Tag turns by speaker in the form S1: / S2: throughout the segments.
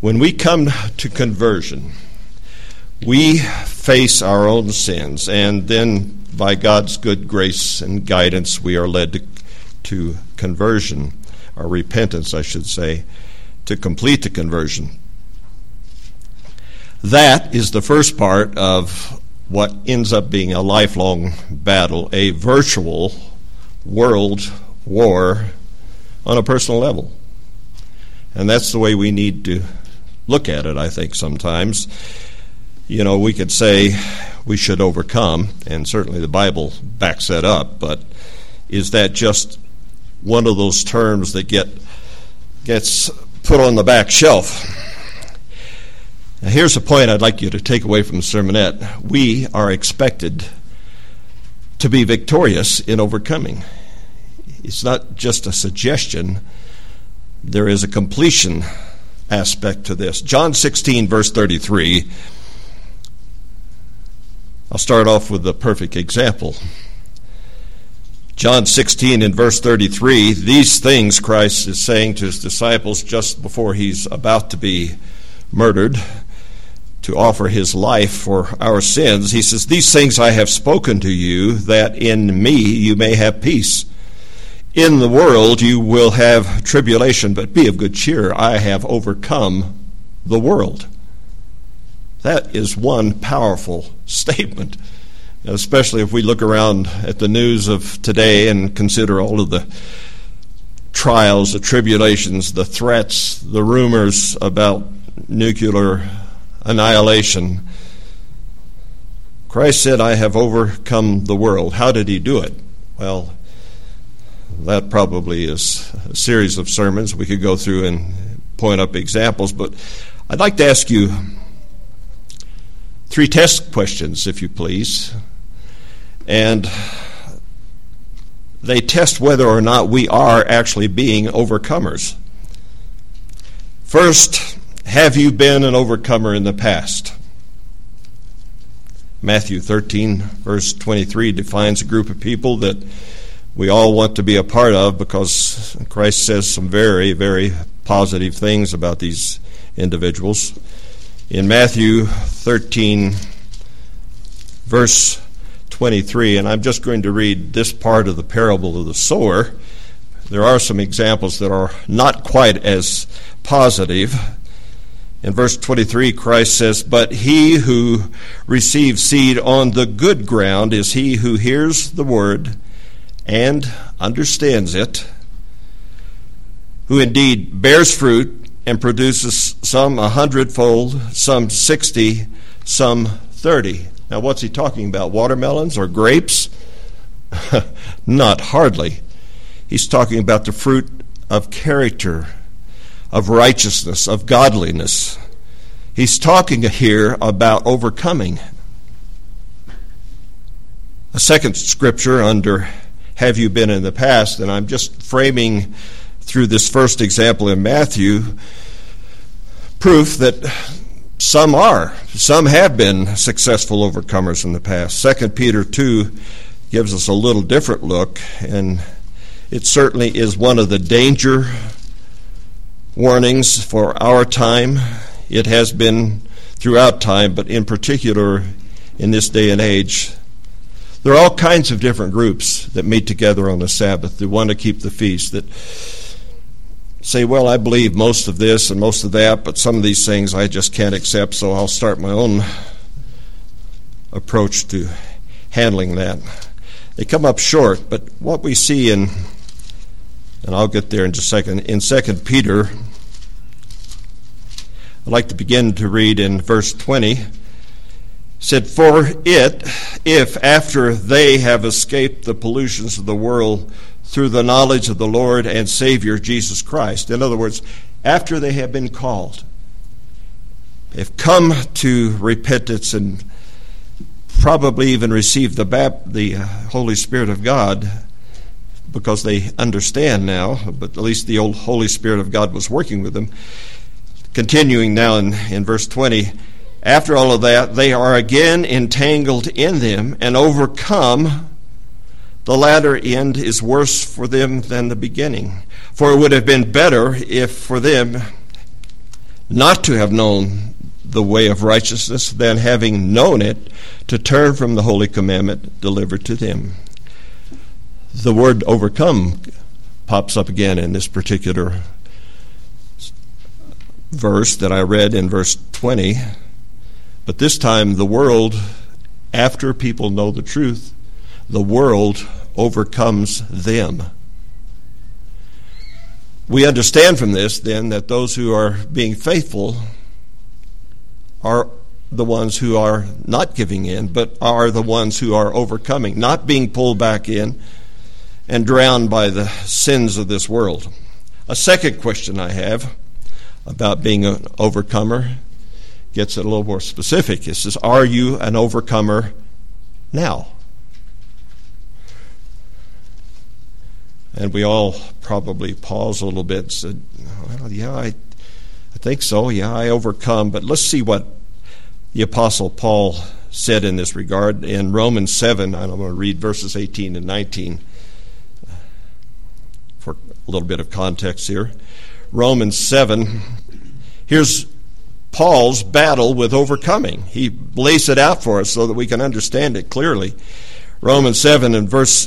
S1: When we come to conversion, we face our own sins, and then by God's good grace and guidance, we are led to conversion, or repentance, I should say, to complete the conversion. That is the first part of what ends up being a lifelong battle, a virtual world war on a personal level. And that's the way we need to look at it, I think, sometimes. You know, we could say we should overcome, and certainly the Bible backs that up, but is that just one of those terms that gets put on the back shelf? Now, here's a point I'd like you to take away from the sermonette. We are expected to be victorious in overcoming. It's not just a suggestion. There is a completion aspect to this. John 16, verse 33. I'll start off with the perfect example. John 16 in verse 33, these things Christ is saying to his disciples just before he's about to be murdered, to offer his life for our sins. He says, these things I have spoken to you, that in me you may have peace. In the world you will have tribulation, but be of good cheer. I have overcome the world. That is one powerful statement, especially if we look around at the news of today and consider all of the trials, the tribulations, the threats, the rumors about nuclear annihilation. Christ said, I have overcome the world. How did he do it? Well, that probably is a series of sermons. We could go through and point up examples, but I'd like to ask you 3 test questions, if you please. And they test whether or not we are actually being overcomers. First, have you been an overcomer in the past? Matthew 13, verse 23 defines a group of people that we all want to be a part of, because Christ says some very, very positive things about these individuals. In Matthew 13, verse 23, and I'm just going to read this part of the parable of the sower. There are some examples that are not quite as positive. In verse 23, Christ says, but he who receives seed on the good ground is he who hears the word and understands it, who indeed bears fruit and produces some 100-fold, some 60, some 30. Now, what's he talking about? Watermelons or grapes? Not hardly. He's talking about the fruit of character, of righteousness, of godliness. He's talking here about overcoming. A second scripture under have you been in the past, and I'm just framing through this first example in Matthew proof that some have been successful overcomers in the past. 2 Peter 2 gives us a little different look, and it certainly is one of the danger warnings for our time. It has been throughout time, but in particular in this day and age. There are all kinds of different groups that meet together on the Sabbath that want to keep the feast, that say, well, I believe most of this and most of that, but some of these things I just can't accept, so I'll start my own approach to handling that. They come up short, but what we see and I'll get there in just a second, in 2 Peter, I'd like to begin to read in verse 20. Said, for it, if after they have escaped the pollutions of the world through the knowledge of the Lord and Savior Jesus Christ, in other words, after they have been called, have come to repentance and probably even received the Holy Spirit of God, because they understand now, but at least the old Holy Spirit of God was working with them. Continuing now in verse 20, after all of that, they are again entangled in them and overcome. The latter end is worse for them than the beginning. For it would have been better if for them not to have known the way of righteousness, than having known it, to turn from the holy commandment delivered to them. The word overcome pops up again in this particular verse that I read in verse 20. But this time the world, after people know the truth, the world overcomes them. We understand from this, then, that those who are being faithful are the ones who are not giving in, but are the ones who are overcoming, not being pulled back in and drowned by the sins of this world. A second question I have about being an overcomer gets it a little more specific. It says, are you an overcomer now? And we all probably pause a little bit and said, well, yeah, I think so. Yeah, I overcome. But let's see what the Apostle Paul said in this regard. In Romans 7, and I'm going to read verses 18 and 19 for a little bit of context here. Romans 7, here's Paul's battle with overcoming. He lays it out for us so that we can understand it clearly. Romans 7 and verse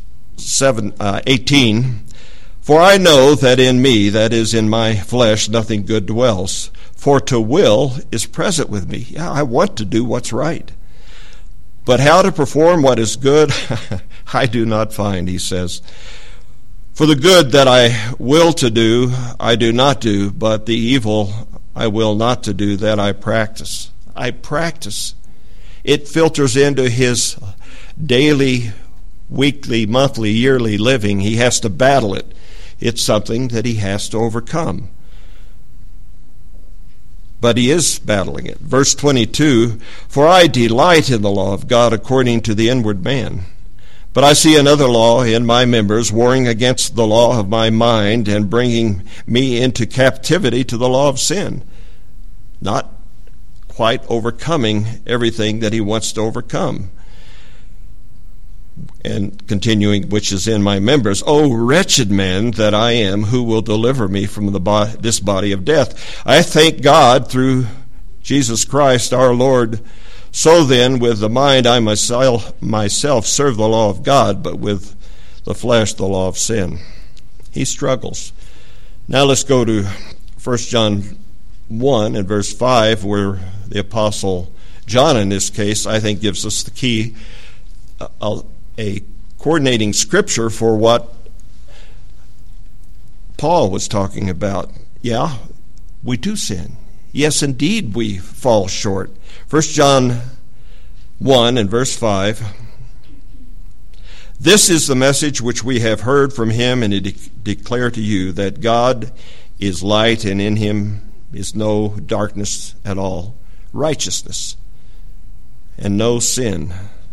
S1: 18, for I know that in me, that is in my flesh, nothing good dwells. For to will is present with me. Yeah, I want to do what's right. But how to perform what is good, I do not find, he says. For the good that I will to do, I do not do, but the evil I will not to do, that I practice. I practice. It filters into his daily, weekly, monthly, yearly living. He has to battle it. It's something that he has to overcome. But he is battling it. Verse 22, for I delight in the law of God according to the inward man. But I see another law in my members, warring against the law of my mind and bringing me into captivity to the law of sin. Not quite overcoming everything that he wants to overcome. And continuing, which is in my members, O wretched man that I am, who will deliver me from this body of death? I thank God through Jesus Christ our Lord. So then, with the mind I myself serve the law of God, but with the flesh the law of sin. He struggles. Now let's go to 1 John 1 and verse 5, where the Apostle John, in this case, I think gives us the key, a coordinating scripture for what Paul was talking about. Yeah, we do sin. Yes, indeed, we fall short. 1 John 1 and verse 5. This is the message which we have heard from him and declare to you, that God is light and in him is no darkness at all, righteousness and no sin.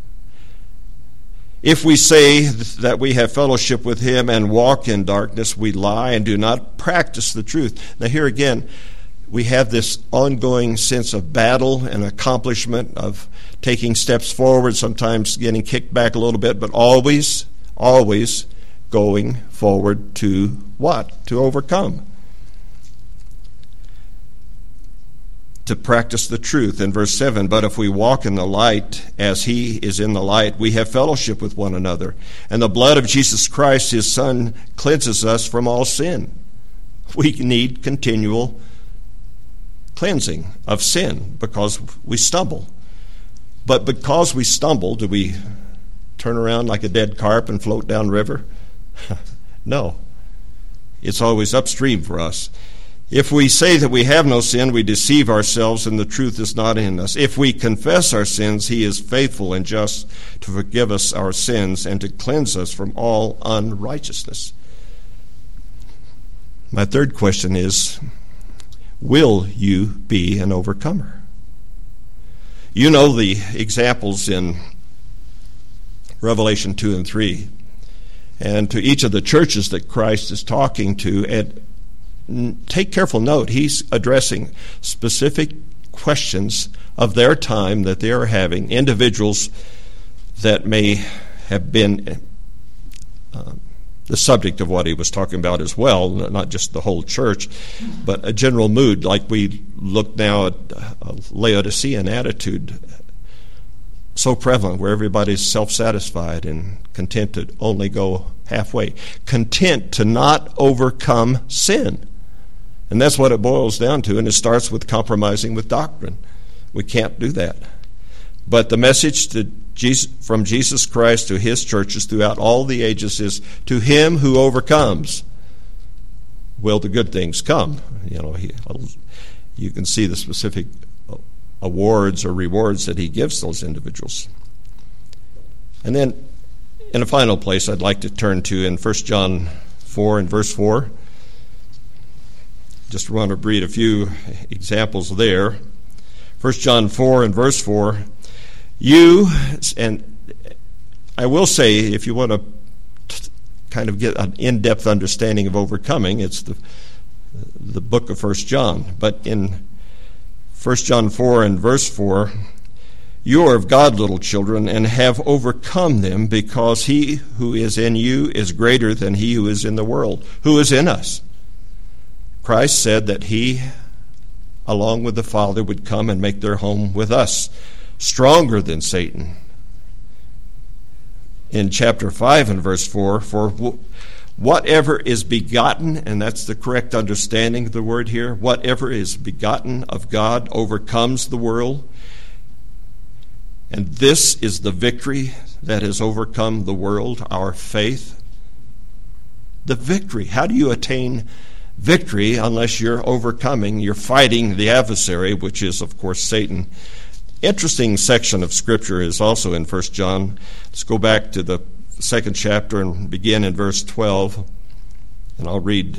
S1: If we say that we have fellowship with him and walk in darkness, we lie and do not practice the truth. Now here again, we have this ongoing sense of battle and accomplishment, of taking steps forward, sometimes getting kicked back a little bit, but always going forward to what? To overcome. To practice the truth. In verse 7, but if we walk in the light as he is in the light, we have fellowship with one another. And the blood of Jesus Christ, his Son, cleanses us from all sin. We need continual cleansing of sin because we stumble. But because we stumble, do we turn around like a dead carp and float down river? No. It's always upstream for us. If we say that we have no sin, we deceive ourselves and the truth is not in us. If we confess our sins, he is faithful and just to forgive us our sins and to cleanse us from all unrighteousness. My third question is, will you be an overcomer? You know the examples in Revelation 2 and 3. And to each of the churches that Christ is talking to, and take careful note, he's addressing specific questions of their time that they are having, individuals that may have been the subject of what he was talking about as well, not just the whole church, but a general mood, like we look now at a Laodicean attitude, so prevalent, where everybody's self-satisfied and content to only go halfway, content to not overcome sin. And that's what it boils down to, and it starts with compromising with doctrine. We can't do that. But the message from Jesus Christ to his churches throughout all the ages is, to him who overcomes will the good things come. You can see the specific awards or rewards that he gives those individuals. And then in a final place I'd like to turn to in 1 John 4 and verse 4. Just want to read a few examples there. 1 John 4 and verse 4. You, and I will say, if you want to kind of get an in-depth understanding of overcoming, it's the book of 1 John. But in 1 John 4 and verse 4, you are of God, little children, and have overcome them, because he who is in you is greater than he who is in the world. Who is in us? Christ said that he, along with the Father, would come and make their home with us, stronger than Satan. In chapter 5 and verse 4, for whatever is begotten, and that's the correct understanding of the word here, whatever is begotten of God overcomes the world. And this is the victory that has overcome the world, our faith. The victory. How do you attain victory unless you're overcoming, you're fighting the adversary, which is, of course, Satan? Interesting section of Scripture is also in 1 John. Let's go back to the second chapter and begin in verse 12. And I'll read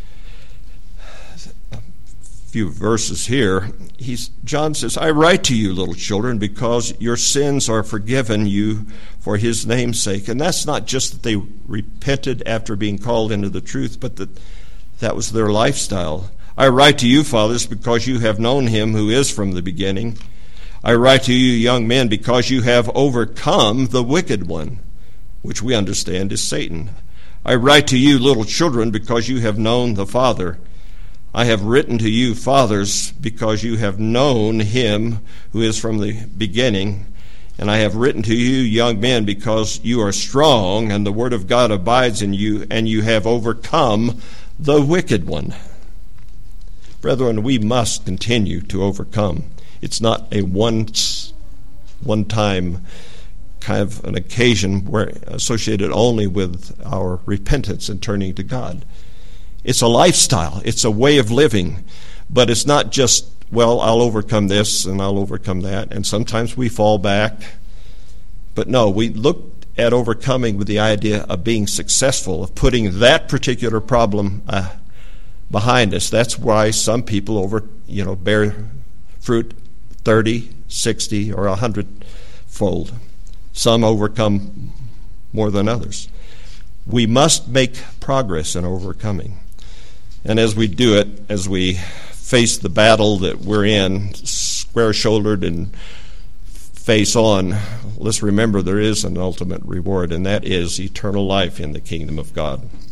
S1: a few verses here. John says, I write to you, little children, because your sins are forgiven you for his name's sake. And that's not just that they repented after being called into the truth, but that was their lifestyle. I write to you, fathers, because you have known him who is from the beginning. I write to you, young men, because you have overcome the wicked one, which we understand is Satan. I write to you, little children, because you have known the Father. I have written to you, fathers, because you have known him who is from the beginning. And I have written to you, young men, because you are strong, and the word of God abides in you, and you have overcome the wicked one. Brethren, we must continue to overcome. It's not a one-time kind of an occasion where associated only with our repentance and turning to God. It's a lifestyle. It's a way of living. But it's not just, well, I'll overcome this and I'll overcome that. And sometimes we fall back. But no, we look at overcoming with the idea of being successful, of putting that particular problem behind us. That's why some people bear fruit 30, 60, or 100-fold. Some overcome more than others. We must make progress in overcoming. And as we do it, as we face the battle that we're in, square-shouldered and face on, let's remember there is an ultimate reward, and that is eternal life in the kingdom of God.